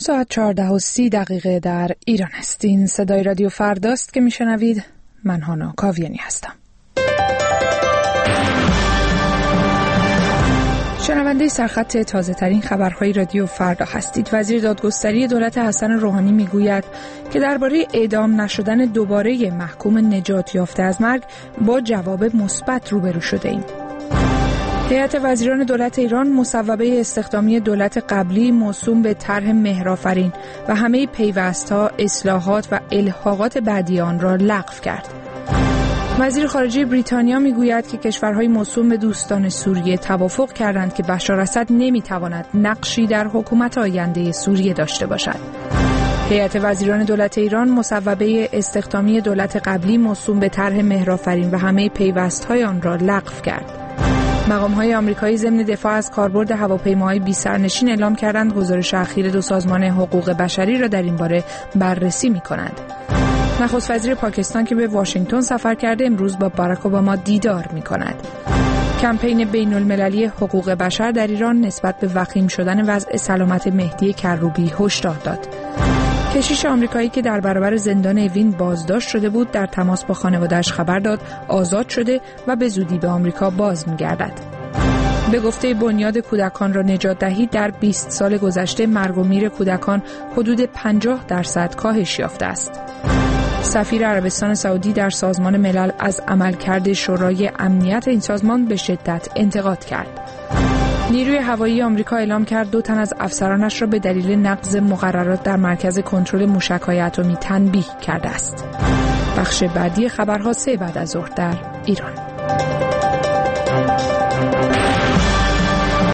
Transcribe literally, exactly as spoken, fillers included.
ساعت چهارده و سی دقیقه در ایران هستین. صدای رادیو فرداست که میشنوید. من هانا کاویانی هستم. شنونده سرخط تازه ترین خبرهای رادیو فردا هستید. وزیر دادگستری دولت حسن روحانی میگوید که درباره اعدام نشدن دوباره محکوم نجات یافته از مرگ با جواب مثبت روبرو شده ایم. هیئت وزیران دولت ایران مصوبه استخدامی دولت قبلی موسوم به طرح مهرآفرین و همه پیوست‌ها، اصلاحات و الحاقات بعدی آن را لغو کرد. وزیر خارجه بریتانیا میگوید که کشورهای موسوم به دوستان سوریه توافق کردند که بشار اسد نمیتواند نقشی در حکومت آینده سوریه داشته باشد. هیئت وزیران دولت ایران مصوبه استخدامی دولت قبلی موسوم به طرح مهرآفرین و همه پیوست‌های آن را لغو کرد. مقام‌های آمریکایی ضمن دفاع از کاربرد هواپیماهای بی سرنشین اعلام کردند گزارش اخیر دو سازمان حقوق بشری را در این باره بررسی می‌کنند. نخست وزیر پاکستان که به واشنگتن سفر کرده امروز با باراک اوباما دیدار می‌کند. کمپین بین‌المللی حقوق بشر در ایران نسبت به وخیم شدن وضع سلامت مهدی کروبی هشدار داد. کشیش آمریکایی که در برابر زندان اوین بازداشت شده بود در تماس با خانواده‌اش خبر داد آزاد شده و به زودی به آمریکا باز می‌گردد. به گفته بنیاد کودکان را نجات دهید در بیست سال گذشته مرگ و میر کودکان حدود پنجاه درصد کاهش یافته است. سفیر عربستان سعودی در سازمان ملل از عملکرد شورای امنیت این سازمان به شدت انتقاد کرد. نیروی هوایی آمریکا اعلام کرد دو تن از افسرانش را به دلیل نقض مقررات در مرکز کنترل موشک‌های اتمی تنبیه کرده است. بخش بعدی خبرها سه بعد از ظهر در ایران.